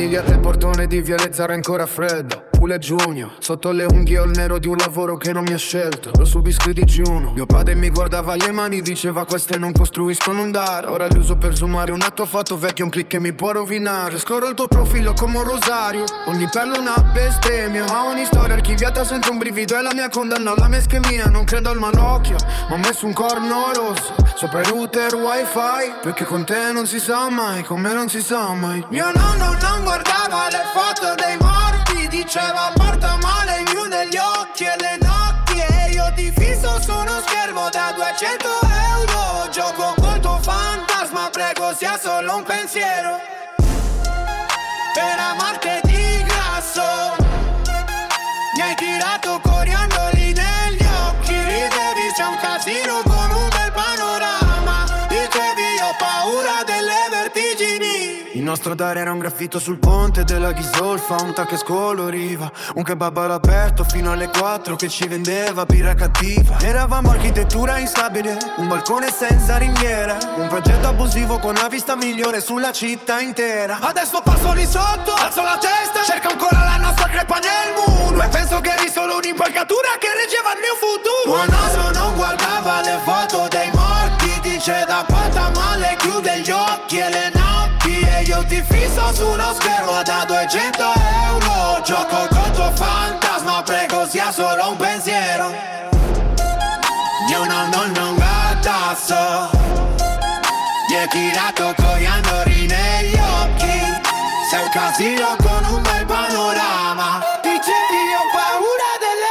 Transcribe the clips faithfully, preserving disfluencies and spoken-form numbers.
Domani dietro il portone di Viale Zara ancora freddo. Pule giugno, sotto le unghie ho il nero di un lavoro che non mi ha scelto. Lo subisco di digiuno. Mio padre mi guardava le mani, diceva queste non costruiscono un dare. Ora li uso per zoomare un atto fatto vecchio, un click che mi può rovinare. Scorro il tuo profilo come un rosario, ogni perla una bestemmia. A ogni storia archiviata sento un brivido, è la mia condanna, la mia ischemia. Non credo al malocchio, ma ho messo un corno rosso sopra il router wifi, perché con te non si sa mai, con me non si sa mai. Mio nonno non guardava le foto dei morti, diceva porta male, chiude gli occhi e le notti. E io ti fisso su uno schermo da duecento euro. Gioco col tuo fantasma, prego sia solo un pensiero. Per amarti di grasso mi hai tirato coriandoli negli occhi. Ridevi, c'è un casino con un bel panorama. Dicevi ho paura delle vertigini. Il nostro dare era un graffito sul ponte della Ghisolfa, un tac che scoloriva, un kebab all'aperto fino alle quattro che ci vendeva birra cattiva. Eravamo architettura instabile, un balcone senza ringhiera, un progetto abusivo con una vista migliore sulla città intera. Adesso passo lì sotto, alzo la testa, cerco ancora la nostra crepa nel muro e penso che eri solo un'impalcatura che reggeva il mio futuro. Tuo naso non guardava le foto dei morti, dice da quanta male chiude gli occhi e le notti. E io ti fisso su uno schermo da duecento euro. Gioco col tuo fantasma, prego sia solo un pensiero. Io non, non, non guardasso, gli hai tirato coriandoli negli occhi. Sei un casino con un bel panorama. Dicevi ho paura delle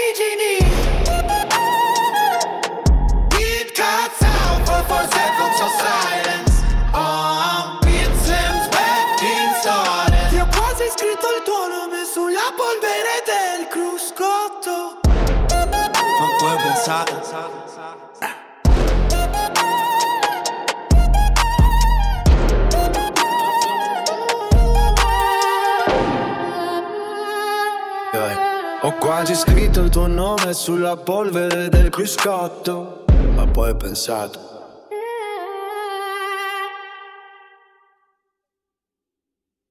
vertigini. Beat cuts out for four seconds of silence. Oh, scritto il tuo nome sulla polvere del cruscotto. Ma puoi pensare ho quasi scritto il tuo nome sulla polvere del cruscotto. Ma poi ho pensato